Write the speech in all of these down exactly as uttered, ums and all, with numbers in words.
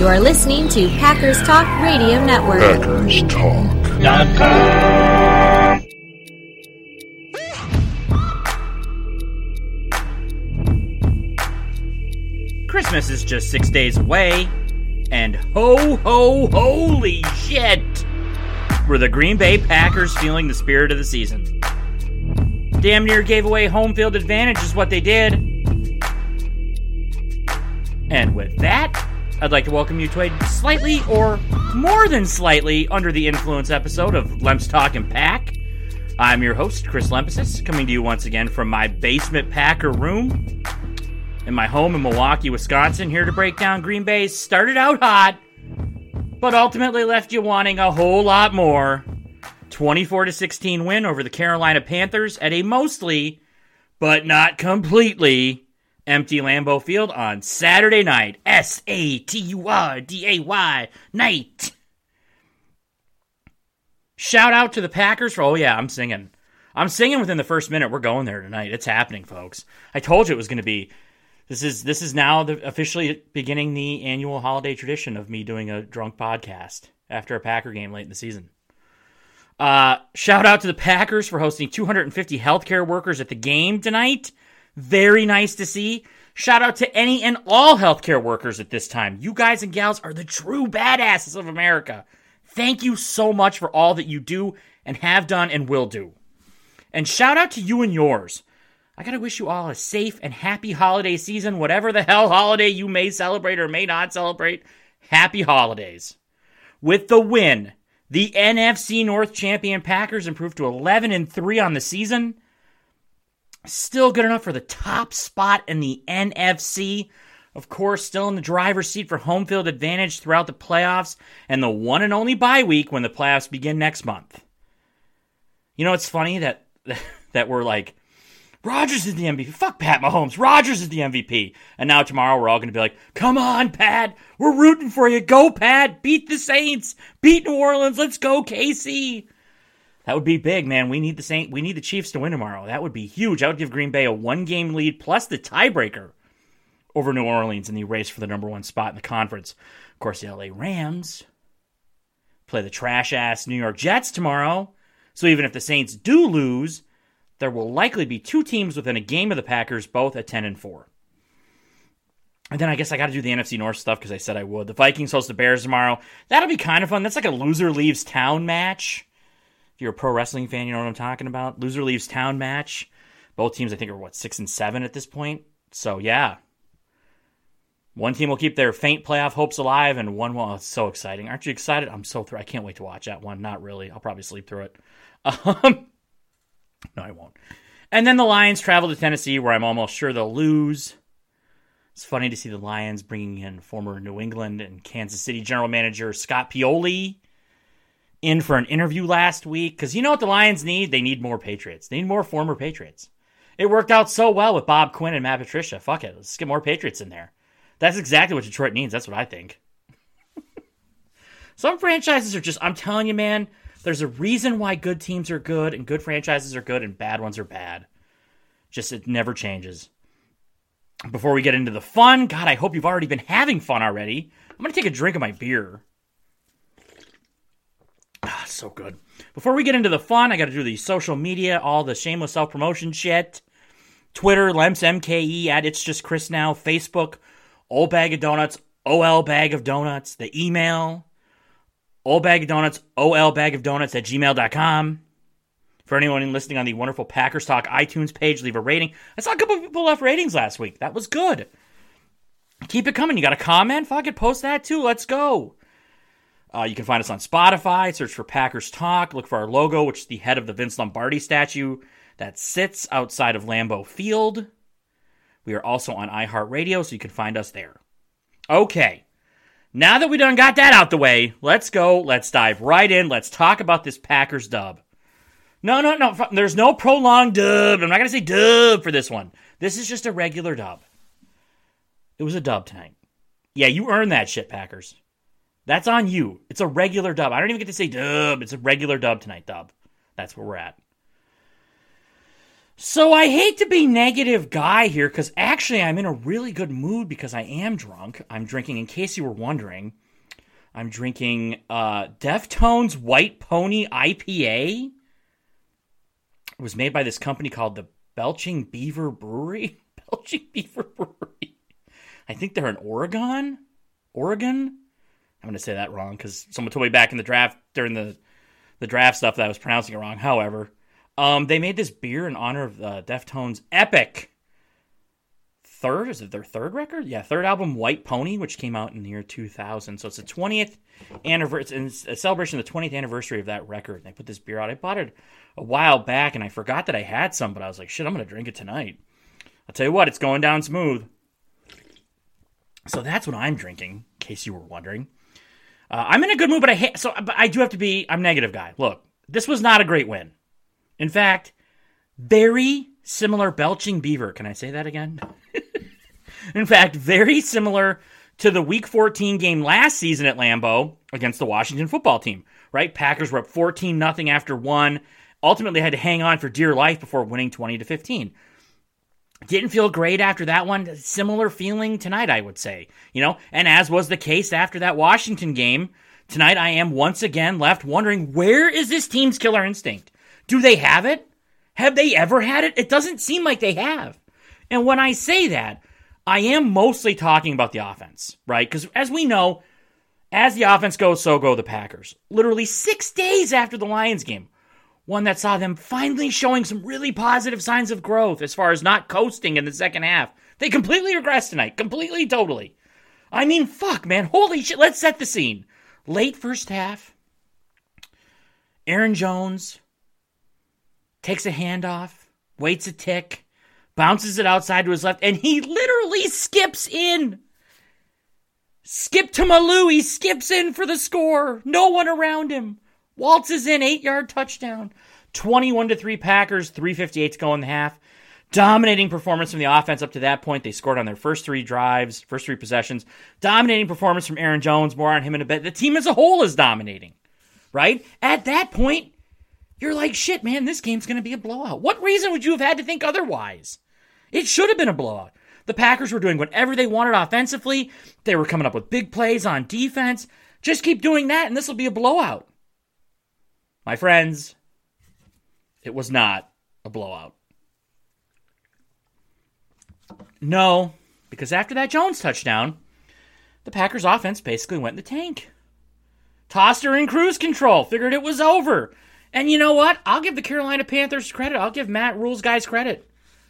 You are listening to Packers Talk Radio Network. Packers Talk dot com. Christmas is just six days away, and ho, ho, holy shit, were the Green Bay Packers feeling the spirit of the season. Damn near gave away home field advantage is what they did. And with that, I'd like to welcome you to a slightly, or more than slightly, under the influence episode of Lemps Talkin' Pack. I'm your host, Chris Lempesis, coming to you once again from my basement Packer room in my home in Milwaukee, Wisconsin, here to break down Green Bay's started out hot, but ultimately left you wanting a whole lot more twenty-four to sixteen win over the Carolina Panthers at a mostly, but not completely, empty Lambeau Field on Saturday night. S A T U R D A Y, night. Shout out to the Packers for, oh yeah, I'm singing. I'm singing within the first minute. We're going there tonight. It's happening, folks. I told you it was going to be. This is this is now the, officially beginning the annual holiday tradition of me doing a drunk podcast after a Packer game late in the season. Uh, shout out to the Packers for hosting two hundred fifty healthcare workers at the game tonight. Very nice to see. Shout out to any and all healthcare workers at this time. You guys and gals are the true badasses of America. Thank you so much for all that you do and have done and will do. And shout out to you and yours. I gotta wish you all a safe and happy holiday season, whatever the hell holiday you may celebrate or may not celebrate. Happy holidays. With the win, the N F C North champion Packers improved to eleven and three on the season. Still good enough for the top spot in the N F C. Of course, still in the driver's seat for home field advantage throughout the playoffs and the one and only bye week when the playoffs begin next month. You know, it's funny that that we're like, Rodgers is the M V P. Fuck Pat Mahomes. Rodgers is the M V P. And now tomorrow we're all going to be like, come on, Pat. We're rooting for you. Go, Pat. Beat the Saints. Beat New Orleans. Let's go, K C. That would be big, man. We need the Saint. We need the Chiefs to win tomorrow. That would be huge. I would give Green Bay a one-game lead plus the tiebreaker over New Orleans in the race for the number one spot in the conference. Of course, the L A Rams play the trash-ass New York Jets tomorrow. So even if the Saints do lose, there will likely be two teams within a game of the Packers, both at ten and four. And then I guess I got to do the N F C North stuff because I said I would. The Vikings host the Bears tomorrow. That'll be kind of fun. That's like a loser leaves town match. If you're a pro wrestling fan, you know what I'm talking about. Loser leaves town match. Both teams, I think, are, what, six and seven at this point? So, yeah. One team will keep their faint playoff hopes alive, and one will. Oh, it's so exciting. Aren't you excited? I'm so thrilled. I can't wait to watch that one. Not really. I'll probably sleep through it. Um... No, I won't. And then the Lions travel to Tennessee, where I'm almost sure they'll lose. It's funny to see the Lions bringing in former New England and Kansas City general manager Scott Pioli in for an interview last week. Because you know what the Lions need? They need more Patriots. They need more former Patriots. It worked out so well with Bob Quinn and Matt Patricia. Fuck it. Let's get more Patriots in there. That's exactly what Detroit needs. That's what I think. Some franchises are just, I'm telling you, man, there's a reason why good teams are good and good franchises are good and bad ones are bad. Just, it never changes. Before we get into the fun, God, I hope you've already been having fun already. I'm going to take a drink of my beer. Ah, so good. Before we get into the fun, I got to do the social media, all the shameless self-promotion shit. Twitter, Lemps M K E, at It's Just Chris Now. Facebook, Old Bag of Donuts, O L Bag of Donuts. The email, Old Bag of Donuts, O L Bag of Donuts at gmail dot com. For anyone listening on the wonderful Packers Talk iTunes page, leave a rating. I saw a couple of people left ratings last week. That was good. Keep it coming. You got a comment? Fuck it, post that too. Let's go. Uh, you can find us on Spotify. Search for Packers Talk. Look for our logo, which is the head of the Vince Lombardi statue that sits outside of Lambeau Field. We are also on iHeartRadio, so you can find us there. Okay. Now that we done got that out the way, let's go. Let's dive right in. Let's talk about this Packers dub. No, no, no. There's no prolonged dub. I'm not going to say dub for this one. This is just a regular dub. It was a dub tonight. Yeah, you earned that shit, Packers. That's on you. It's a regular dub. I don't even get to say dub. It's a regular dub tonight, dub. That's where we're at. So I hate to be negative guy here, because actually I'm in a really good mood because I am drunk. I'm drinking, in case you were wondering, I'm drinking uh, Deftones White Pony I P A. It was made by this company called the Belching Beaver Brewery. Belching Beaver Brewery. I think they're in Oregon. Oregon? I'm going to say that wrong because someone told me back in the draft, during the, the draft stuff, that I was pronouncing it wrong. However, um, they made this beer in honor of uh, Deftones' epic third, is it their third record? Yeah, third album, White Pony, which came out in the year two thousand. So it's the twentieth anniversary, it's a celebration of the twentieth anniversary of that record. And they put this beer out. I bought it a while back, and I forgot that I had some, but I was like, shit, I'm going to drink it tonight. I'll tell you what, it's going down smooth. So that's what I'm drinking, in case you were wondering. Uh, I'm in a good mood, but I ha- so but I do have to be, I'm a negative guy. Look, this was not a great win. In fact, very similar Belching Beaver. Can I say that again? In fact, very similar to the Week fourteen game last season at Lambeau against the Washington football team, right? Packers were up fourteen nothing after one. Ultimately had to hang on for dear life before winning twenty to fifteen. Didn't feel great after that one. Similar feeling tonight, I would say. You know, and as was the case after that Washington game, tonight I am once again left wondering, where is this team's killer instinct? Do they have it? Have they ever had it? It doesn't seem like they have. And when I say that, I am mostly talking about the offense, right? Because as we know, as the offense goes, so go the Packers. Literally six days after the Lions game, one that saw them finally showing some really positive signs of growth as far as not coasting in the second half. They completely regressed tonight. Completely, totally. I mean, fuck, man. Holy shit. Let's set the scene. Late first half. Aaron Jones takes a handoff, waits a tick, bounces it outside to his left, and he literally skips in. Skip to Malou. He skips in for the score. No one around him. Waltzes in, eight-yard touchdown. twenty-one to three Packers, three fifty-eight to go in the half. Dominating performance from the offense up to that point. They scored on their first three drives, first three possessions. Dominating performance from Aaron Jones. More on him in a bit. The team as a whole is dominating, right? At that point, you're like, shit, man, this game's going to be a blowout. What reason would you have had to think otherwise? It should have been a blowout. The Packers were doing whatever they wanted offensively. They were coming up with big plays on defense. Just keep doing that, and this will be a blowout. My friends, it was not a blowout. No, because after that Jones touchdown, the Packers offense basically went in the tank. Tossed her in cruise control, figured it was over. And you know what? I'll give the Carolina Panthers credit. I'll give Matt Rule's guys credit.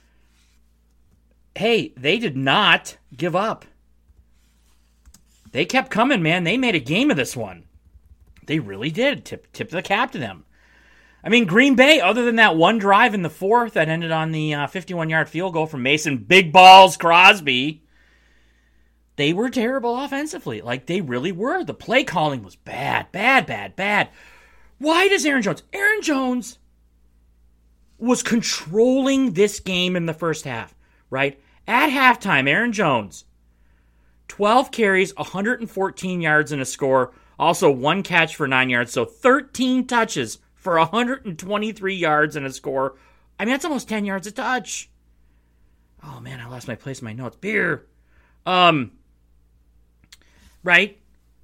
Hey, they did not give up. They kept coming, man. They made a game of this one. They really did. Tip, tip the cap to them. I mean, Green Bay, other than that one drive in the fourth that ended on the uh, fifty-one-yard field goal from Mason Big Balls Crosby, they were terrible offensively. Like, they really were. The play calling was bad, bad, bad, bad. Why does Aaron Jones? Aaron Jones was controlling this game in the first half, right? At halftime, Aaron Jones, twelve carries, one hundred fourteen yards and a score. Also, one catch for nine yards, so thirteen touches for one hundred twenty-three yards and a score. I mean, that's almost ten yards a touch. Oh, man, I lost my place in my notes. Beer. Um, right?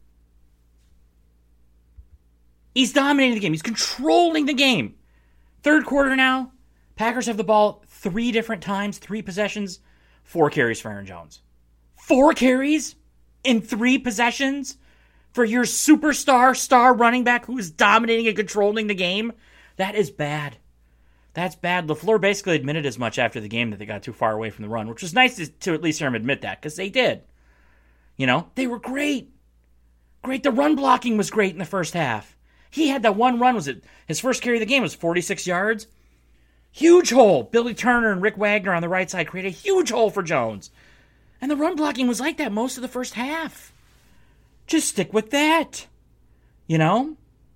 He's dominating the game. He's controlling the game. Third quarter now. Packers have the ball three different times, three possessions, four carries for Aaron Jones. Four carries in three possessions? For your superstar, star running back who is dominating and controlling the game, that is bad. That's bad. LaFleur basically admitted as much after the game that they got too far away from the run, which was nice to, to at least hear him admit that, because they did. You know, they were great. Great. The run blocking was great in the first half. He had that one run, was it his first carry of the game was forty-six yards? Huge hole. Billy Turner and Rick Wagner on the right side created a huge hole for Jones. And the run blocking was like that most of the first half. Just stick with that. You know?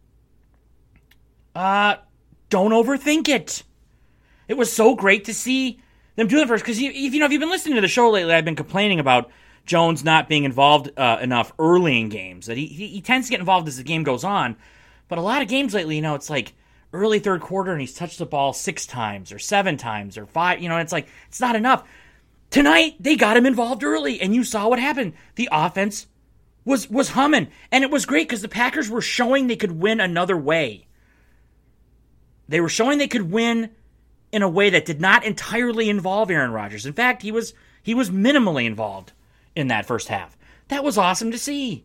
Uh, don't overthink it. It was so great to see them do it first. Because, you, you know, if you've been listening to the show lately, I've been complaining about Jones not being involved uh, enough early in games. That he, he he tends to get involved as the game goes on. But a lot of games lately, you know, it's like early third quarter and he's touched the ball six times or seven times or five. You know, it's like, it's not enough. Tonight, they got him involved early, and you saw what happened. The offense was was humming, and it was great because the Packers were showing they could win another way. They were showing they could win in a way that did not entirely involve Aaron Rodgers. In fact, he was he was minimally involved in that first half. That was awesome to see.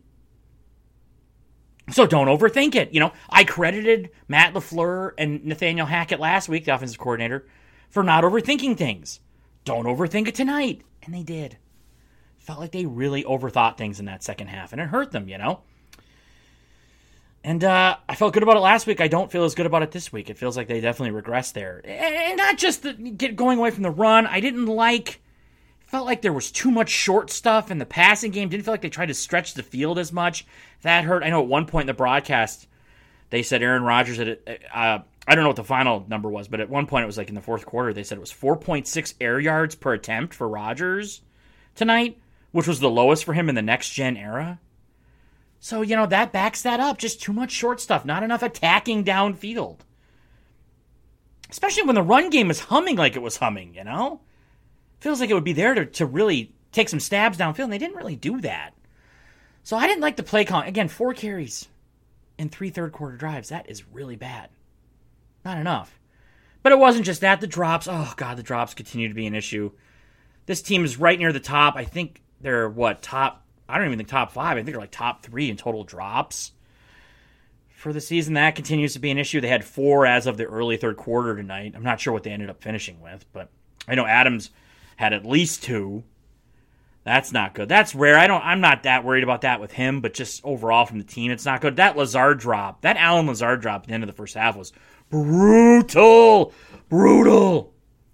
So don't overthink it. You know, I credited Matt LaFleur and Nathaniel Hackett last week, the offensive coordinator, for not overthinking things. Don't overthink it tonight. And they did. Felt like they really overthought things in that second half, and it hurt them, you know? And uh, I felt good about it last week. I don't feel as good about it this week. It feels like they definitely regressed there. And not just the, get going away from the run. I didn't like... Felt like there was too much short stuff in the passing game. Didn't feel like they tried to stretch the field as much. That hurt. I know at one point in the broadcast, they said Aaron Rodgers, had, uh, I don't know what the final number was, but at one point it was like in the fourth quarter, they said it was four point six air yards per attempt for Rodgers tonight, which was the lowest for him in the next-gen era. So, you know, that backs that up. Just too much short stuff. Not enough attacking downfield. Especially when the run game is humming like it was humming, you know? Feels like it would be there to, to really take some stabs downfield, and they didn't really do that. So I didn't like the play call. Again, four carries in three third-quarter drives. That is really bad. Not enough. But it wasn't just that. The drops, oh, God, the drops continue to be an issue. This team is right near the top. I think they're, what, top, I don't even think top five. I think they're like top three in total drops for the season. That continues to be an issue. They had four as of the early third quarter tonight. I'm not sure what they ended up finishing with, but I know Adams had at least two. That's not good. That's rare. I don't. I'm not that worried about that with him, but just overall from the team, it's not good. That Lazard drop, that Allen Lazard drop at the end of the first half was brutal. Brutal.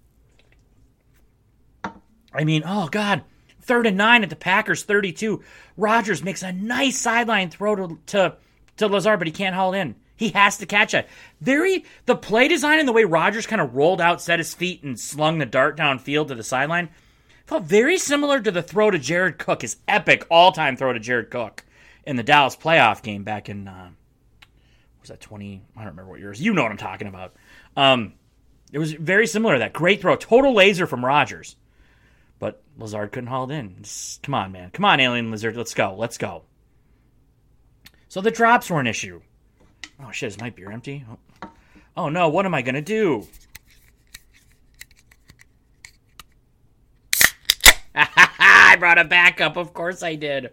I mean, oh, God. Third and nine at the Packers, thirty-two. Rodgers makes a nice sideline throw to, to, to Lazard, but he can't haul it in. He has to catch it. Very, the play design and the way Rodgers kind of rolled out, set his feet, and slung the dart downfield to the sideline felt very similar to the throw to Jared Cook, his epic all-time throw to Jared Cook in the Dallas playoff game back in, uh, was that twenty? I don't remember what years. You know what I'm talking about. Um, it was very similar to that. Great throw. Total laser from Rodgers. But Lazard couldn't haul it in. Just, come on, man. Come on, Alien Lizard. Let's go. Let's go. So the drops were an issue. Oh, shit. Is my beer empty? Oh, oh no. What am I going to do? I brought a backup. Of course I did.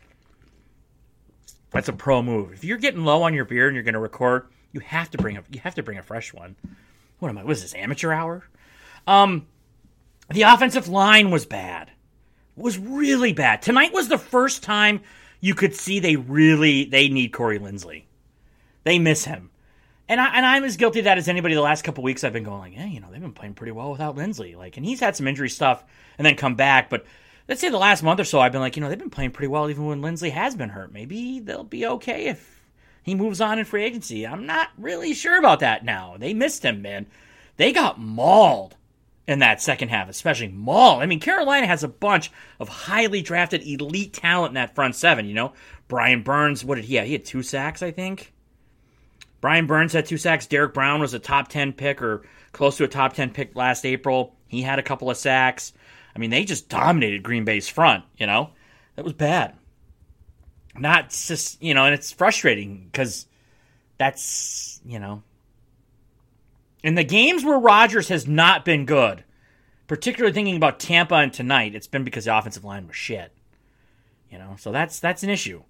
That's a pro move. If you're getting low on your beer and you're going to record, you have to bring a you have to bring a fresh one. What am I? What is this, amateur hour? Um, the offensive line was bad. Was really bad. Tonight was the first time you could see they really they need Corey Linsley. They miss him. And, I, and I'm as guilty of that as anybody. The last couple weeks I've been going like, yeah, you know, they've been playing pretty well without Linsley. Like, and he's had some injury stuff and then come back. But let's say the last month or so I've been like, you know, they've been playing pretty well even when Linsley has been hurt. Maybe they'll be okay if he moves on in free agency. I'm not really sure about that now. They missed him, man. They got mauled in that second half, especially mauled. I mean, Carolina has a bunch of highly drafted elite talent in that front seven, you know. Brian Burns, what did he have? He had two sacks, I think. Brian Burns had two sacks. Derek Brown was a top ten pick or close to a top ten pick last April. He had a couple of sacks. I mean, they just dominated Green Bay's front, you know. That was bad. Not just, you know, and it's frustrating because that's, you know. In the games where Rodgers has not been good, particularly thinking about Tampa and tonight, it's been because the offensive line was shit. You know, so that's that's an issue.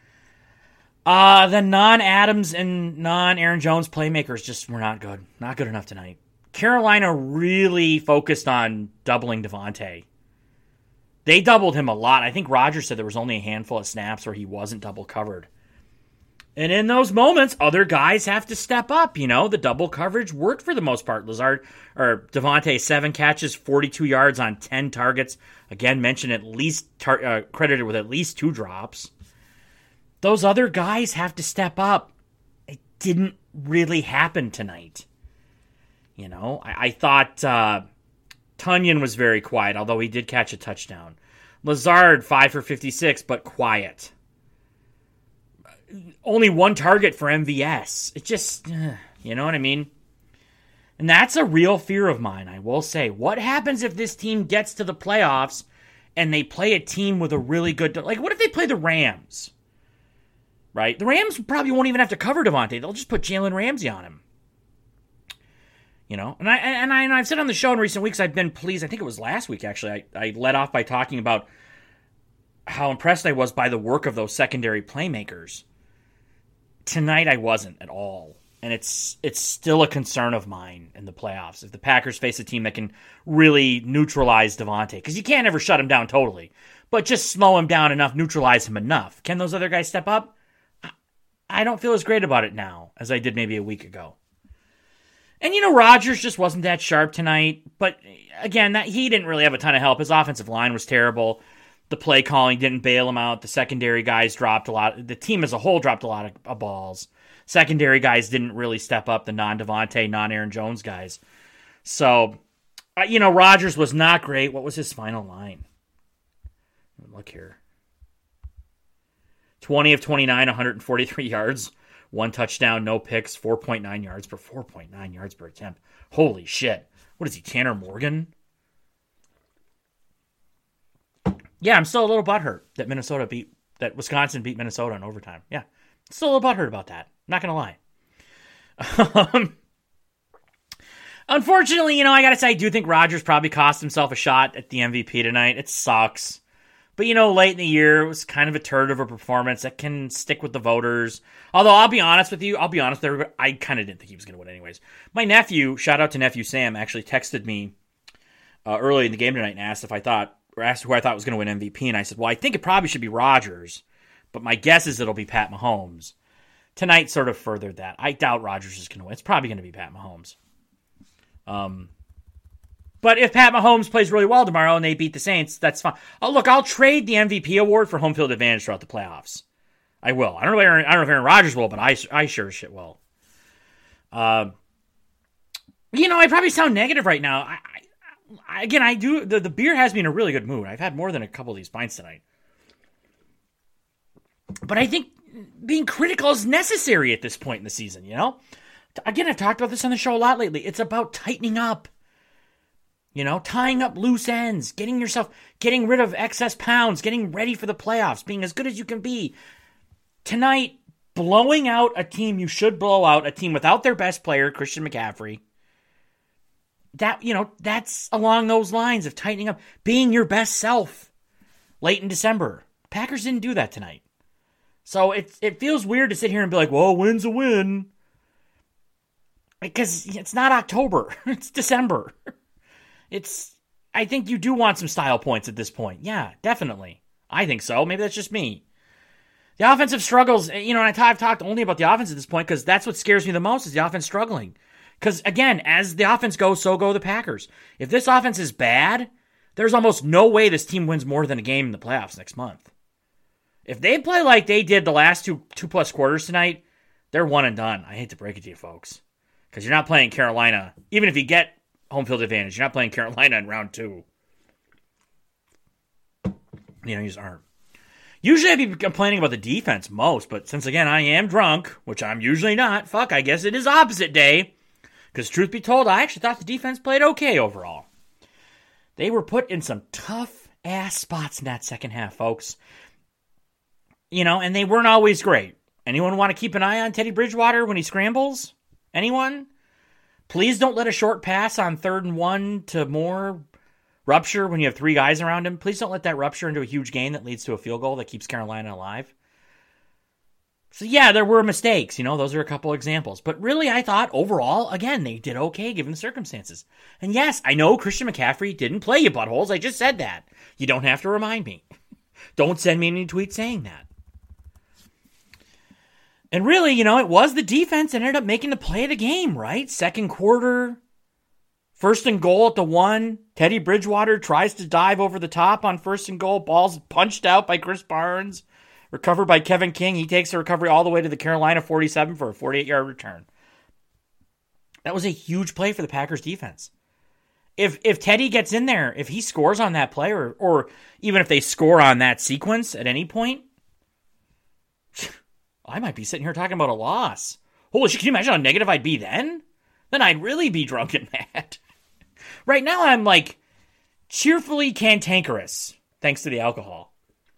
Uh, the non-Adams and non-Aaron Jones playmakers just were not good. Not good enough tonight. Carolina really focused on doubling Devontae. They doubled him a lot. I think Rodgers said there was only a handful of snaps where he wasn't double covered. And in those moments, other guys have to step up. You know, the double coverage worked for the most part. Lazard or Devontae, seven catches, forty-two yards on ten targets. Again, mentioned at least tar- uh, credited with at least two drops. Those other guys have to step up. It didn't really happen tonight. You know, I, I thought uh, Tonyan was very quiet, although he did catch a touchdown. Lazard, five for fifty-six, but quiet. Only one target for M V S. It just, uh, You know what I mean? And that's a real fear of mine, I will say. What happens if this team gets to the playoffs and they play a team with a really good... Like, what if they play the Rams? Right? The Rams probably won't even have to cover Davante. They'll just put Jalen Ramsey on him. You know? And, I, and, I, and I've said on the show in recent weeks, I've been pleased. I think it was last week, actually. I, I led off by talking about how impressed I was by the work of those secondary playmakers. Tonight, I wasn't at all. And it's it's still a concern of mine in the playoffs. If the Packers face a team that can really neutralize Davante, because you can't ever shut him down totally, but just slow him down enough, neutralize him enough. Can those other guys step up? I don't feel as great about it now as I did maybe a week ago. And, you know, Rodgers just wasn't that sharp tonight. But, again, that he didn't really have a ton of help. His offensive line was terrible. The play calling didn't bail him out. The secondary guys dropped a lot. The team as a whole dropped a lot of, of balls. Secondary guys didn't really step up, the non-Davante, non-Aaron Jones guys. So, uh, you know, Rodgers was not great. What was his final line? Look here. twenty of twenty-nine, one hundred forty-three yards. One touchdown, no picks, four point nine yards per four point nine yards per attempt. Holy shit. What is he, Tanner Morgan? Yeah, I'm still a little butthurt that Minnesota beat, that Wisconsin beat Minnesota in overtime. Yeah, still a little butthurt about that. Not going to lie. Um, unfortunately, you know, I got to say, I do think Rodgers probably cost himself a shot at the M V P tonight. It sucks. But, you know, late in the year, it was kind of a turd of a performance that can stick with the voters. Although, I'll be honest with you, I'll be honest with everybody, I kind of didn't think he was going to win anyways. My nephew, shout out to nephew Sam, actually texted me uh, early in the game tonight and asked if I thought, or asked who I thought was going to win M V P. And I said, well, I think it probably should be Rodgers, but my guess is it'll be Pat Mahomes. Tonight sort of furthered that. I doubt Rodgers is going to win. It's probably going to be Pat Mahomes. Um, but if Pat Mahomes plays really well tomorrow and they beat the Saints, that's fine. Oh, look, I'll trade the M V P award for home field advantage throughout the playoffs. I will. I don't know if Aaron, I don't know if Aaron Rodgers will, but I, I sure as shit will. Uh, you know, I probably sound negative right now. I, I, again, I do. The, the beer has me in a really good mood. I've had more than a couple of these pints tonight. But I think being critical is necessary at this point in the season, you know? Again, I've talked about this on the show a lot lately. It's about tightening up. You know, tying up loose ends, getting yourself, getting rid of excess pounds, getting ready for the playoffs, being as good as you can be. Tonight, blowing out a team you should blow out, a team without their best player, Christian McCaffrey. That, you know, that's along those lines of tightening up, being your best self late in December. Packers didn't do that tonight. So it, it feels weird to sit here and be like, well, a win's a win. Because it's not October. It's December. It's, I think you do want some style points at this point. Yeah, definitely. I think so. Maybe that's just me. The offensive struggles, you know, and I've talked only about the offense at this point because that's what scares me the most is the offense struggling. Because, again, as the offense goes, so go the Packers. If this offense is bad, there's almost no way this team wins more than a game in the playoffs next month. If they play like they did the last two two-plus quarters tonight, they're one and done. I hate to break it to you, folks. Because you're not playing Carolina. Even if you get home field advantage, you're not playing Carolina in round two. You know, you just aren't. Usually I'd be complaining about the defense most, but since, again, I am drunk, which I'm usually not, fuck, I guess it is opposite day. Because truth be told, I actually thought the defense played okay overall. They were put in some tough-ass spots in that second half, folks. You know, and they weren't always great. Anyone want to keep an eye on Teddy Bridgewater when he scrambles? Anyone? Please don't let a short pass on third and one to more rupture when you have three guys around him. Please don't let that rupture into a huge gain that leads to a field goal that keeps Carolina alive. So yeah, there were mistakes. You know, those are a couple examples. But really, I thought overall, again, they did okay given the circumstances. And yes, I know Christian McCaffrey didn't play, you buttholes. I just said that. You don't have to remind me. Don't send me any tweets saying that. And really, you know, it was the defense that ended up making the play of the game, right? Second quarter, first and goal at the one. Teddy Bridgewater tries to dive over the top on first and goal. Ball's punched out by Chris Barnes. Recovered by Kevin King. He takes the recovery all the way to the Carolina forty-seven for a forty-eight-yard return. That was a huge play for the Packers defense. If if Teddy gets in there, if he scores on that play, or, or even if they score on that sequence at any point, I might be sitting here talking about a loss. Holy shit, can you imagine how negative I'd be then? Then I'd really be drunk and mad. Right now, I'm like cheerfully cantankerous, thanks to the alcohol.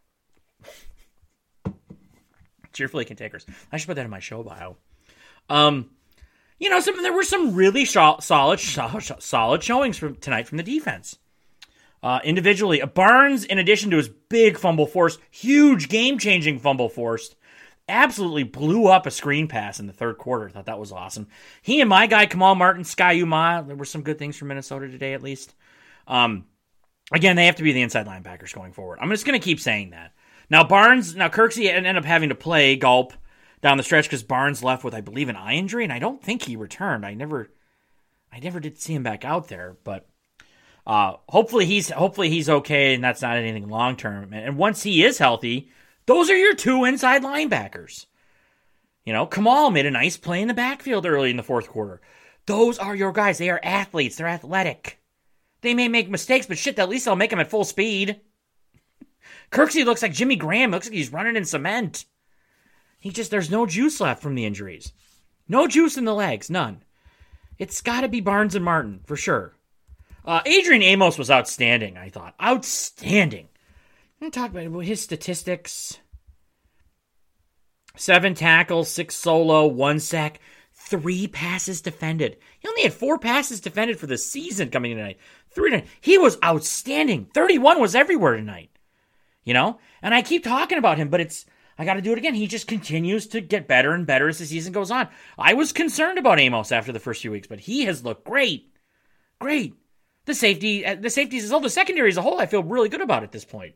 Cheerfully cantankerous. I should put that in my show bio. Um, you know, some there were some really sh- solid, sh- solid showings from tonight from the defense. Uh, individually, Barnes, in addition to his big fumble force, huge game-changing fumble force, absolutely blew up a screen pass in the third quarter. Thought that was awesome. He and my guy, Kamal Martin, Sky Uma, there were some good things from Minnesota today, at least. Um, again, they have to be the inside linebackers going forward. I'm just going to keep saying that. Now, Barnes, now Kirksey ended up having to play Gulp down the stretch because Barnes left with, I believe, an eye injury, and I don't think he returned. I never, I never did see him back out there, but uh, hopefully he's hopefully he's okay, and that's not anything long term. And once he is healthy, those are your two inside linebackers. You know, Kamal made a nice play in the backfield early in the fourth quarter. Those are your guys. They are athletes. They're athletic. They may make mistakes, but shit, at least they'll make them at full speed. Kirksey looks like Jimmy Graham. Looks like he's running in cement. He just, there's no juice left from the injuries. No juice in the legs. None. It's got to be Barnes and Martin, for sure. Uh, Adrian Amos was outstanding, I thought. Outstanding. I'm talk about his statistics. Seven tackles, six solo, one sack, three passes defended. He only had four passes defended for the season coming in tonight. Three tonight. He was outstanding. thirty-one was everywhere tonight. You know? And I keep talking about him, but it's, I got to do it again. He just continues to get better and better as the season goes on. I was concerned about Amos after the first few weeks, but he has looked great. Great. The safety, the safeties as a whole, the secondary as a whole, I feel really good about at this point.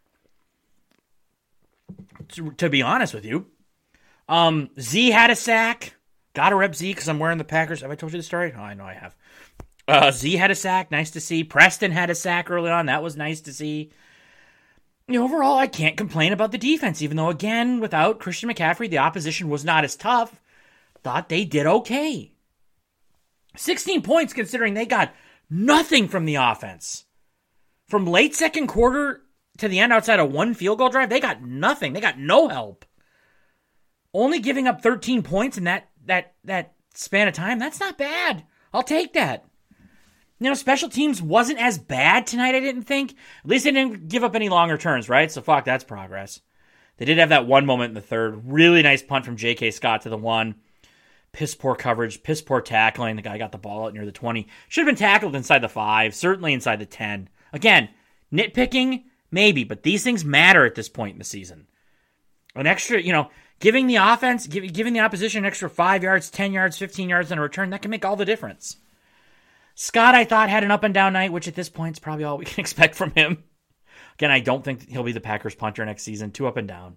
To, to be honest with you. Um, Z had a sack. Gotta rep Z because I'm wearing the Packers. Have I told you the story? Oh, I know I have. Uh, Z had a sack. Nice to see. Preston had a sack early on. That was nice to see. You know, overall, I can't complain about the defense, even though, again, without Christian McCaffrey, the opposition was not as tough. Thought they did okay. sixteen points considering they got nothing from the offense. From late second quarter to the end outside of one field goal drive, they got nothing. They got no help. Only giving up thirteen points in that that that span of time, that's not bad. I'll take that. You know, special teams wasn't as bad tonight, I didn't think. At least they didn't give up any long returns, right? So fuck, that's progress. They did have that one moment in the third. Really nice punt from J K. Scott to the one. Piss poor coverage, piss poor tackling. The guy got the ball out near the twenty. Should have been tackled inside the five, certainly inside the ten. Again, nitpicking, maybe, but these things matter at this point in the season. An extra, you know, giving the offense, give, giving the opposition an extra five yards, ten yards, fifteen yards on a return, that can make all the difference. Scott, I thought, had an up and down night, which at this point is probably all we can expect from him. Again, I don't think he'll be the Packers punter next season. Two up and down.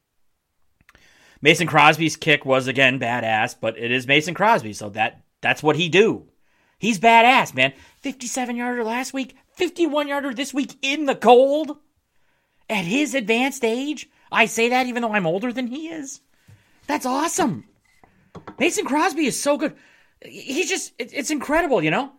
Mason Crosby's kick was, again, badass, but it is Mason Crosby, so that that's what he do. He's badass, man. fifty-seven-yarder last week, fifty-one-yarder this week in the cold. At his advanced age, I say that even though I'm older than he is. That's awesome. Mason Crosby is so good. He's just, it's incredible, you know?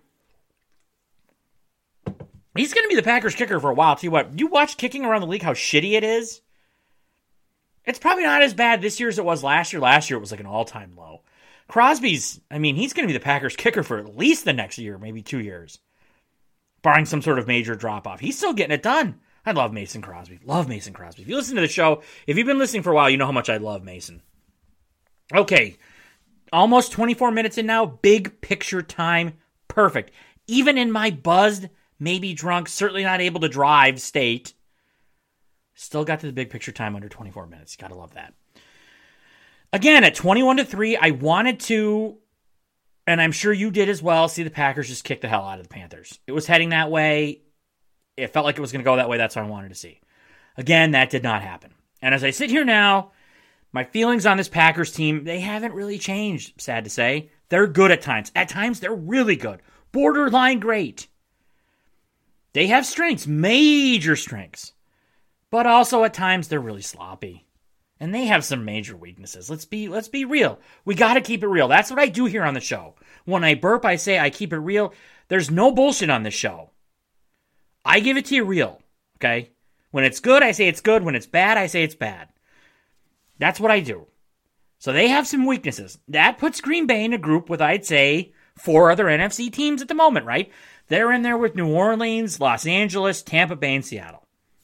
He's going to be the Packers kicker for a while. I'll tell you what, you watch kicking around the league, how shitty it is. It's probably not as bad this year as it was last year. Last year it was like an all-time low. Crosby's, I mean, he's going to be the Packers kicker for at least the next year, maybe two years. Barring some sort of major drop-off. He's still getting it done. I love Mason Crosby. Love Mason Crosby. If you listen to the show, if you've been listening for a while, you know how much I love Mason. Okay, almost twenty-four minutes in now. Big picture time. Perfect. Even in my buzzed, maybe drunk, certainly not able to drive state, still got to the big picture time under twenty-four minutes. Gotta love that. Again, at twenty-one to three, I wanted to, and I'm sure you did as well, see the Packers just kick the hell out of the Panthers. It was heading that way. It felt like it was going to go that way. That's what I wanted to see. Again, that did not happen. And as I sit here now, my feelings on this Packers team, they haven't really changed, sad to say. They're good at times. At times, they're really good. Borderline great. They have strengths, major strengths. But also at times, they're really sloppy. And they have some major weaknesses. Let's be let's be real. We got to keep it real. That's what I do here on the show. When I burp, I say I keep it real. There's no bullshit on this show. I give it to you real, okay? When it's good, I say it's good. When it's bad, I say it's bad. That's what I do. So they have some weaknesses. That puts Green Bay in a group with, I'd say, four other N F C teams at the moment, right? They're in there with New Orleans, Los Angeles, Tampa Bay, and Seattle.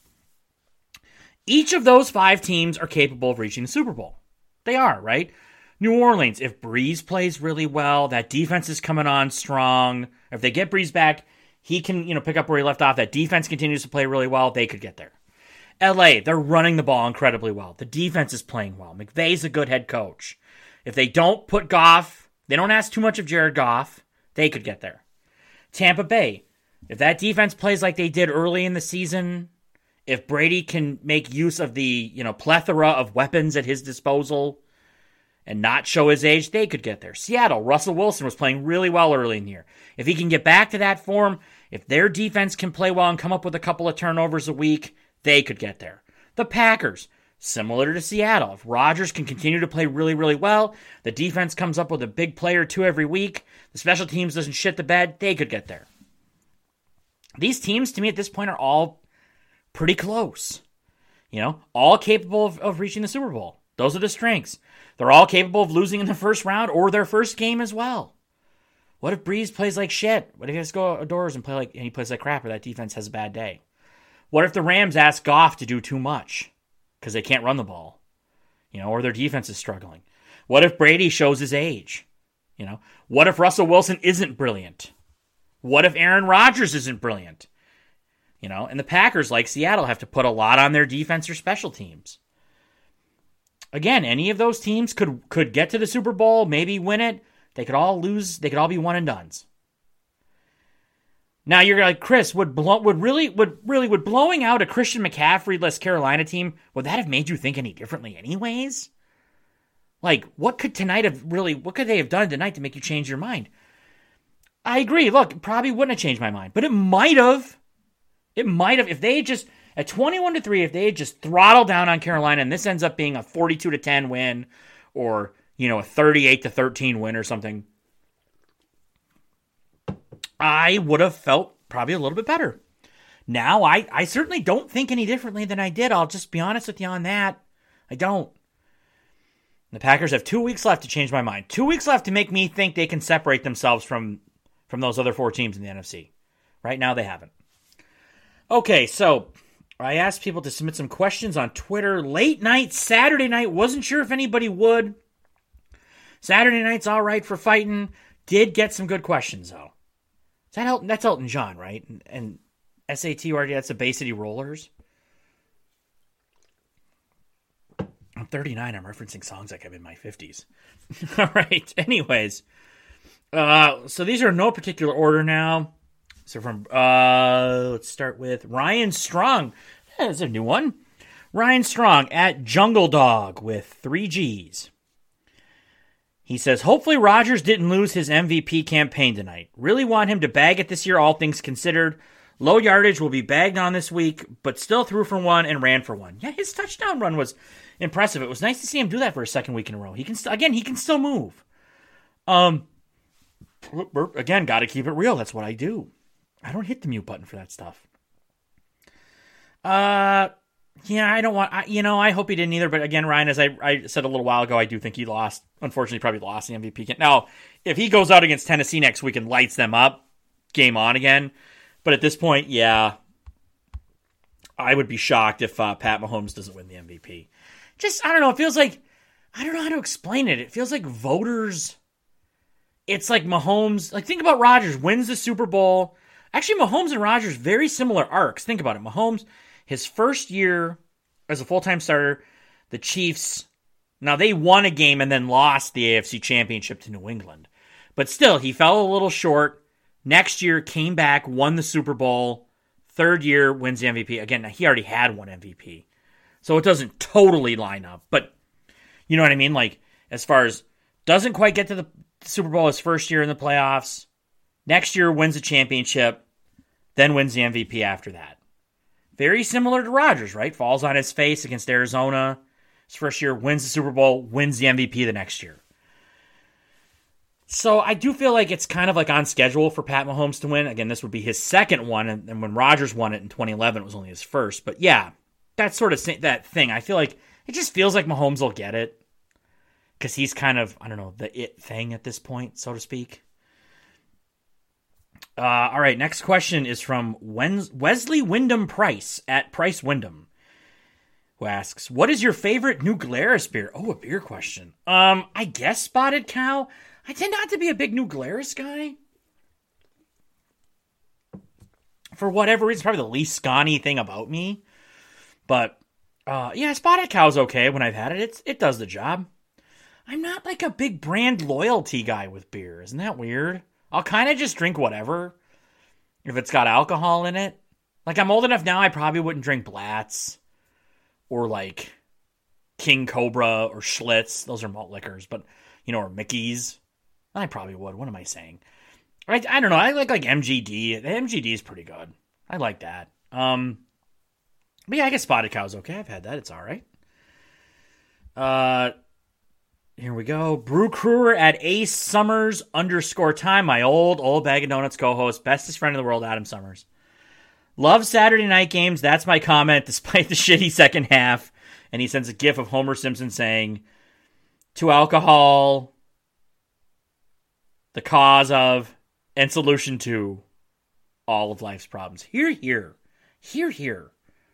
Each of those five teams are capable of reaching the Super Bowl. They are, right? New Orleans, if Breeze plays really well, that defense is coming on strong. If they get Breeze back, he can, you know, pick up where he left off. That defense continues to play really well. They could get there. L A, they're running the ball incredibly well. The defense is playing well. McVay's a good head coach. If they don't put Goff, they don't ask too much of Jared Goff, they could get there. Tampa Bay, if that defense plays like they did early in the season, if Brady can make use of the, you know, plethora of weapons at his disposal and not show his age, they could get there. Seattle, Russell Wilson was playing really well early in the year. If he can get back to that form, if their defense can play well and come up with a couple of turnovers a week, they could get there. The Packers, similar to Seattle. If Rodgers can continue to play really, really well, the defense comes up with a big play or two every week, the special teams doesn't shit the bed, they could get there. These teams, to me, at this point, are all pretty close. You know, all capable of, of reaching the Super Bowl. Those are the strengths. They're all capable of losing in the first round or their first game as well. What if Breeze plays like shit? What if he has to go outdoors and play like and he plays like crap or that defense has a bad day? What if the Rams ask Goff to do too much because they can't run the ball? You know, or their defense is struggling. What if Brady shows his age? You know, what if Russell Wilson isn't brilliant? What if Aaron Rodgers isn't brilliant? You know, and the Packers, like Seattle, have to put a lot on their defense or special teams. Again, any of those teams could could get to the Super Bowl, maybe win it. They could all lose. They could all be one and dones. Now you're like, Chris, would blow, would really would really would blowing out a Christian McCaffrey-less Carolina team, would that have made you think any differently, anyways? Like, what could tonight have really? What could they have done tonight to make you change your mind? I agree. Look, it probably wouldn't have changed my mind, but it might have. It might have if they had just at twenty-one to three, if they had just throttled down on Carolina, and this ends up being a forty-two to ten win, or you know a thirty-eight to thirteen win or something, I would have felt probably a little bit better. Now, I, I certainly don't think any differently than I did. I'll just be honest with you on that. I don't. The Packers have two weeks left to change my mind. Two weeks left to make me think they can separate themselves from, from those other four teams in the N F C. Right now, they haven't. Okay, so I asked people to submit some questions on Twitter. Late night, Saturday night. Wasn't sure if anybody would. Saturday night's all right for fighting. Did get some good questions, though. Is that Elton? That's Elton John, right? And, and S A T R D, that's the Bay City Rollers. I'm thirty-nine. I'm referencing songs like I'm in my fifties. All right. Anyways. Uh, so these are in no particular order now. So from, uh, let's start with Ryan Strong. Yeah, that's a new one. Ryan Strong at Jungle Dog with three G's. He says, hopefully Rodgers didn't lose his M V P campaign tonight. Really want him to bag it this year, all things considered. Low yardage will be bagged on this week, but still threw for one and ran for one. Yeah, his touchdown run was impressive. It was nice to see him do that for a second week in a row. He can st- Again, he can still move. Um, Again, got to keep it real. That's what I do. I don't hit the mute button for that stuff. Uh... Yeah, I don't want, I, you know, I hope he didn't either. But again, Ryan, as I, I said a little while ago, I do think he lost, unfortunately, probably lost the M V P. Now, if he goes out against Tennessee next week and lights them up, game on again. But at this point, yeah, I would be shocked if uh, Pat Mahomes doesn't win the M V P. Just, I don't know, it feels like, I don't know how to explain it. It feels like voters, it's like Mahomes, like think about Rodgers, wins the Super Bowl. Actually, Mahomes and Rodgers, very similar arcs. Think about it. Mahomes, his first year as a full-time starter, the Chiefs, now they won a game and then lost the A F C Championship to New England. But still, he fell a little short. Next year, came back, won the Super Bowl. Third year, wins the M V P. Again, he already had one M V P. So it doesn't totally line up. But you know what I mean? Like, as far as doesn't quite get to the Super Bowl his first year in the playoffs. Next year, wins the championship. Then wins the M V P after that. Very similar to Rodgers, right? Falls on his face against Arizona. His first year, wins the Super Bowl, wins the M V P the next year. So I do feel like it's kind of like on schedule for Pat Mahomes to win. Again, this would be his second one, and, and when Rodgers won it in twenty eleven, it was only his first. But yeah, that's sort of that thing. I feel like it just feels like Mahomes will get it. because he's kind of, I don't know, the it thing at this point, so to speak. Uh, all right, next question is from Wesley Wyndham Price at Price Wyndham, who asks, what is your favorite New Glarus beer? Oh, a beer question. Um, I guess Spotted Cow. I tend not to be a big New Glarus guy. For whatever reason, probably the least scawny thing about me. But, uh, yeah, Spotted Cow's okay when I've had it. It's, it does the job. I'm not like a big brand loyalty guy with beer. Isn't that weird? I'll kind of just drink whatever if it's got alcohol in it. Like, I'm old enough now, I probably wouldn't drink Blatz or, like, King Cobra or Schlitz. Those are malt liquors, but, you know, or Mickey's. I probably would. What am I saying? I, I don't know. I like, like, M G D. The M G D is pretty good. I like that. Um, but, yeah, I guess Spotted Cow's okay. I've had that. It's all right. Uh... Here we go. Brew Crewer at Ace Summers underscore time. My old, old Bag of Donuts co-host. Bestest friend in the world, Adam Summers. Love Saturday night games. That's my comment, despite the shitty second half. And he sends a gif of Homer Simpson saying, to alcohol, the cause of, and solution to all of life's problems. Here, here. Here, here.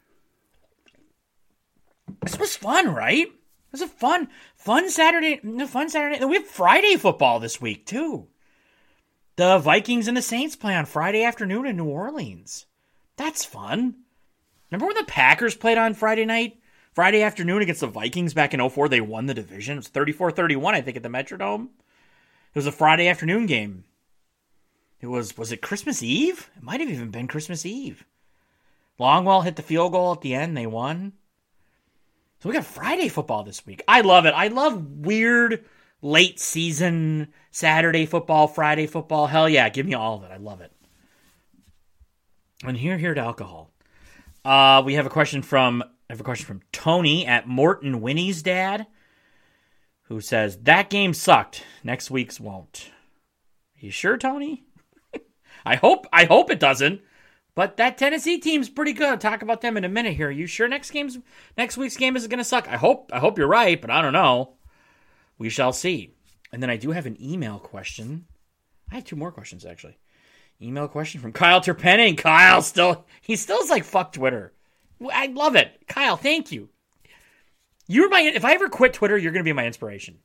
This was fun, right? It was a fun, fun Saturday, fun Saturday. We have Friday football this week, too. The Vikings and the Saints play on Friday afternoon in New Orleans. That's fun. Remember when the Packers played on Friday night? Friday afternoon against the Vikings back in oh four? They won the division. It was thirty-four thirty-one, I think, at the Metrodome. It was a Friday afternoon game. It was, was it Christmas Eve? It might have even been Christmas Eve. Longwell hit the field goal at the end. They won. So we got Friday football this week. I love it. I love weird late season Saturday football, Friday football. Hell yeah, give me all of it. I love it. And here, here to alcohol. Uh, we have a question from I have a question from Tony at Morton Winnie's dad, who says that game sucked. Next week's won't. Are you sure, Tony? I hope I hope it doesn't. But that Tennessee team's pretty good. I'll talk about them in a minute here. Are you sure next game's next week's game is going to suck? I hope I hope you're right, but I don't know. We shall see. And then I do have an email question. I have two more questions, actually. Email question from Kyle Terpenning. Kyle still he still's like fuck Twitter. I love it. Kyle, thank you. You're my if I ever quit Twitter, you're going to be my inspiration.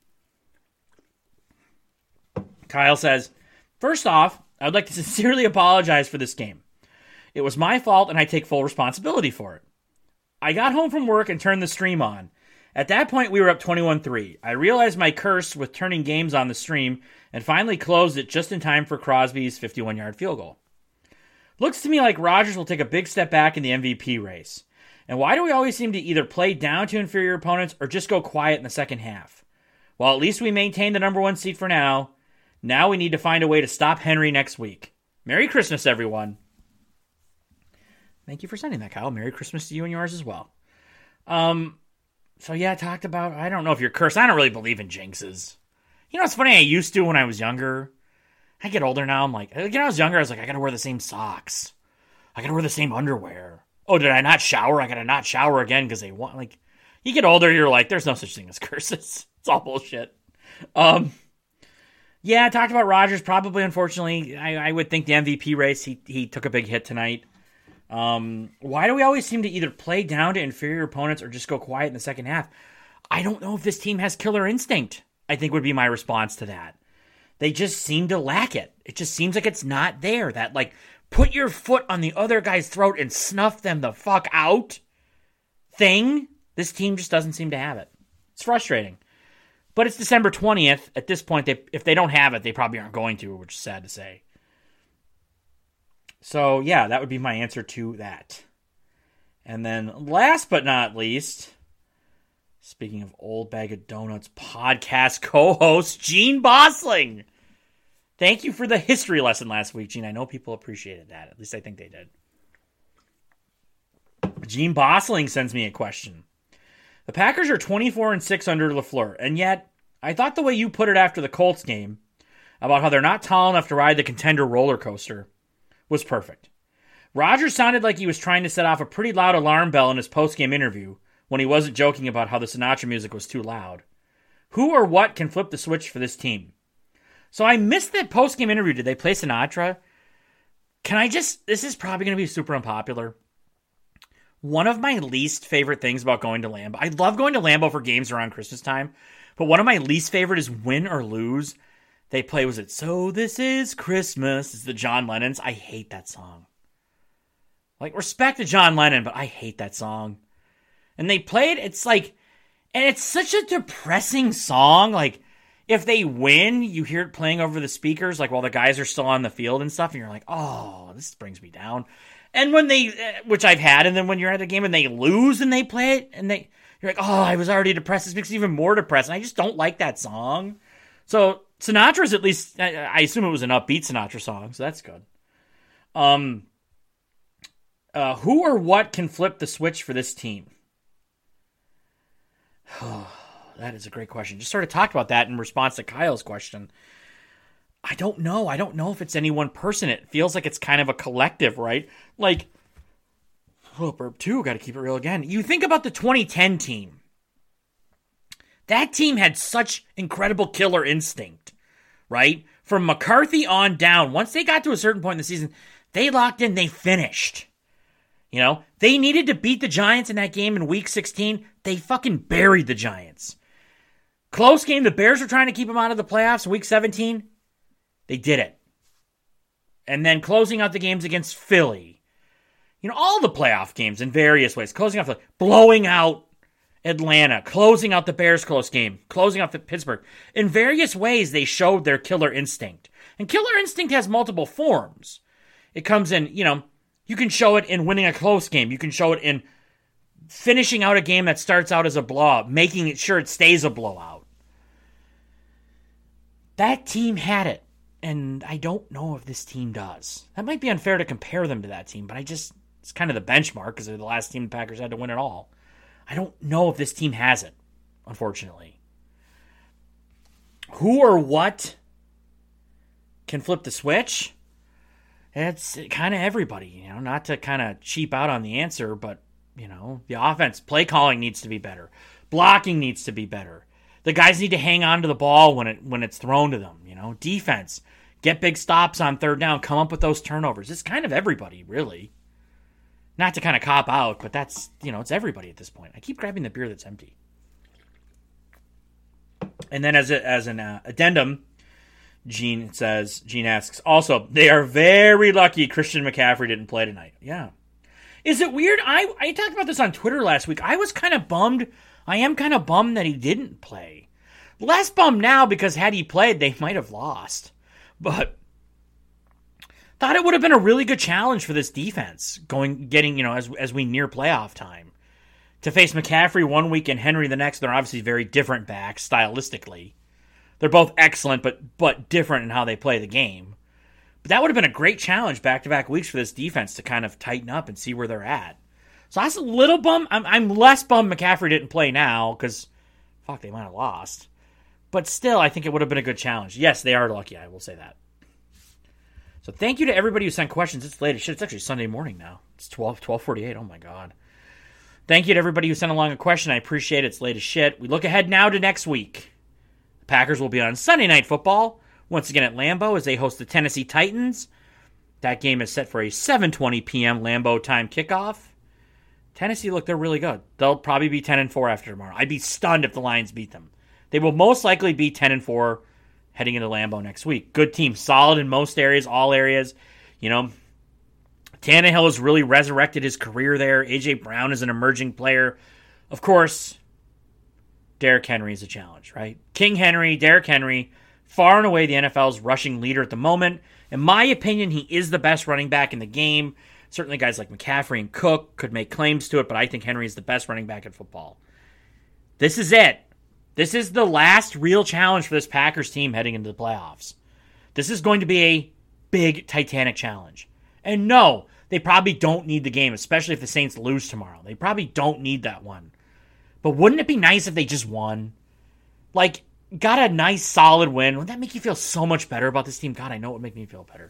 Kyle says, first off, I would like to sincerely apologize for this game. It was my fault, and I take full responsibility for it. I got home from work and turned the stream on. At that point, we were up twenty-one three. I realized my curse with turning games on the stream and finally closed it just in time for Crosby's fifty-one-yard field goal. Looks to me like Rodgers will take a big step back in the M V P race. And why do we always seem to either play down to inferior opponents or just go quiet in the second half? Well, at least we maintain the number one seed for now. Now we need to find a way to stop Henry next week. Merry Christmas, everyone. Thank you for sending that, Kyle. Merry Christmas to you and yours as well. Um, so yeah, I talked about, I don't know if you're cursed. I don't really believe in jinxes. You know, it's funny, I used to when I was younger. I get older now, I'm like, when I was younger, I was like, I gotta wear the same socks. I gotta wear the same underwear. Oh, did I not shower? I gotta not shower again because they want, like, you get older, you're like, there's no such thing as curses. It's all bullshit. Um, yeah, I talked about Rodgers. Probably, unfortunately, I, I would think the M V P race, he he took a big hit tonight. Um, why do we always seem to either play down to inferior opponents or just go quiet in the second half? I don't know if this team has killer instinct, I think would be my response to that. They just seem to lack it. It just seems like it's not there. That, like, put your foot on the other guy's throat and snuff them the fuck out thing. This team just doesn't seem to have it. It's frustrating. But it's December twentieth. At this point, they, if they don't have it, they probably aren't going to, which is sad to say. So, yeah, that would be my answer to that. And then last but not least, speaking of Old Bag of Donuts podcast co-host, Gene Bosling. Thank you for the history lesson last week, Gene. I know people appreciated that. At least I think they did. Gene Bosling sends me a question. The Packers are twenty-four and six under LaFleur, and yet I thought the way you put it after the Colts game about how they're not tall enough to ride the contender roller coaster was perfect. Rodgers sounded like he was trying to set off a pretty loud alarm bell in his post-game interview when he wasn't joking about how the Sinatra music was too loud. Who or what can flip the switch for this team? So I missed that post-game interview. Did they play Sinatra? Can I just... This is probably going to be super unpopular. One of my least favorite things about going to Lambeau... I love going to Lambeau for games around Christmas time, but one of my least favorite is win or lose. They play, was it So This Is Christmas? It's the John Lennon's. I hate that song. Like, respect to John Lennon, but I hate that song. And they play it, it's like... And it's such a depressing song. Like, if they win, you hear it playing over the speakers, like while the guys are still on the field and stuff, and you're like, oh, this brings me down. And when they, which I've had, and then when you're at a game and they lose and they play it, and they, you're like, oh, I was already depressed. This makes it even more depressing. I just don't like that song. So Sinatra's at least, I assume it was an upbeat Sinatra song, so that's good. Um, uh, who or what can flip the switch for this team? That is a great question. Just sort of talked about that in response to Kyle's question. I don't know. I don't know if it's any one person. It feels like it's kind of a collective, right? Like, oh, burp two, got to keep it real again. You think about the twenty ten team. That team had such incredible killer instinct, right? From McCarthy on down, once they got to a certain point in the season, they locked in, they finished. You know, they needed to beat the Giants in that game in week sixteen. They fucking buried the Giants. Close game. The Bears were trying to keep them out of the playoffs in week seventeen. They did it. And then closing out the games against Philly. You know, all the playoff games in various ways. Closing out, blowing out Atlanta. Closing out the Bears close game. Closing out the Pittsburgh. In various ways, they showed their killer instinct. And killer instinct has multiple forms. It comes in, you know, you can show it in winning a close game. You can show it in finishing out a game that starts out as a blowout, making it sure it stays a blowout. That team had it, and I don't know if this team does. That might be unfair to compare them to that team, but I just, it's kind of the benchmark because they're the last team the Packers had to win it all. I don't know if this team has it, unfortunately. Who or what can flip the switch? It's kind of everybody, you know, not to kind of cheap out on the answer, but, you know, the offense, play calling needs to be better. Blocking needs to be better. The guys need to hang on to the ball when it when it's thrown to them, you know. Defense, get big stops on third down, come up with those turnovers. It's kind of everybody, really. Not to kind of cop out, but that's, you know, it's everybody at this point. I keep grabbing the beer that's empty. And then as a, as an uh, addendum, Gene says, Gene asks, also, they are very lucky Christian McCaffrey didn't play tonight. Yeah. Is it weird? I, I talked about this on Twitter last week. I was kind of bummed. I am kind of bummed that he didn't play. Less bummed now because had he played, they might have lost. But thought it would have been a really good challenge for this defense going, getting, you know, as as we near playoff time. To face McCaffrey one week and Henry the next, they're obviously very different backs stylistically. They're both excellent, but but different in how they play the game. But that would have been a great challenge back-to-back weeks for this defense to kind of tighten up and see where they're at. So I was a little bummed. I'm, I'm less bummed McCaffrey didn't play now because, fuck, they might have lost. But still, I think it would have been a good challenge. Yes, they are lucky. I will say that. So thank you to everybody who sent questions. It's late as shit. It's actually Sunday morning now. It's twelve, twelve forty-eight. Oh, my God. Thank you to everybody who sent along a question. I appreciate it. It's late as shit. We look ahead now to next week. The Packers will be on Sunday Night Football once again at Lambeau as they host the Tennessee Titans. That game is set for a seven twenty p.m. Lambeau time kickoff. Tennessee, look, they're really good. They'll probably be ten and four after tomorrow. I'd be stunned if the Lions beat them. They will most likely be ten and four heading into Lambeau next week. Good team, solid in most areas, all areas. You know, Tannehill has really resurrected his career there. A J. Brown is an emerging player. Of course, Derrick Henry is a challenge, right? King Henry, Derrick Henry, far and away the N F L's rushing leader at the moment. In my opinion, he is the best running back in the game. Certainly guys like McCaffrey and Cook could make claims to it, but I think Henry is the best running back in football. This is it. This is the last real challenge for this Packers team heading into the playoffs. This is going to be a big Titanic challenge. And no, they probably don't need the game, especially if the Saints lose tomorrow. They probably don't need that one. But wouldn't it be nice if they just won? Like, got a nice, solid win. Wouldn't that make you feel so much better about this team? God, I know it would make me feel better.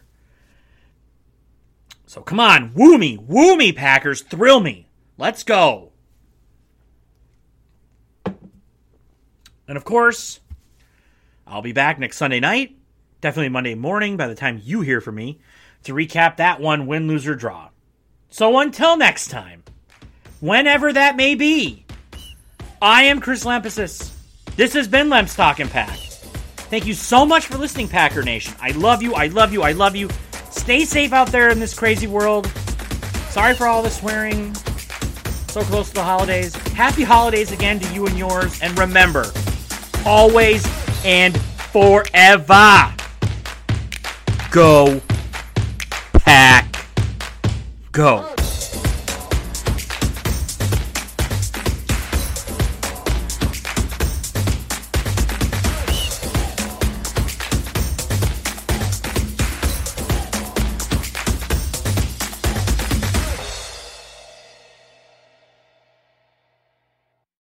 So come on, woo me, woo me, Packers, thrill me. Let's go. And of course, I'll be back next Sunday night, definitely Monday morning by the time you hear from me, to recap that one win, lose, or draw. So until next time, whenever that may be, I am Chris Lempesis. This has been Lemps Talkin' Pack. Thank you so much for listening, Packer Nation. I love you, I love you, I love you. Stay safe out there in this crazy world. Sorry for all the swearing. So close to the holidays. Happy holidays again to you and yours. And remember, always and forever, go Pack, go.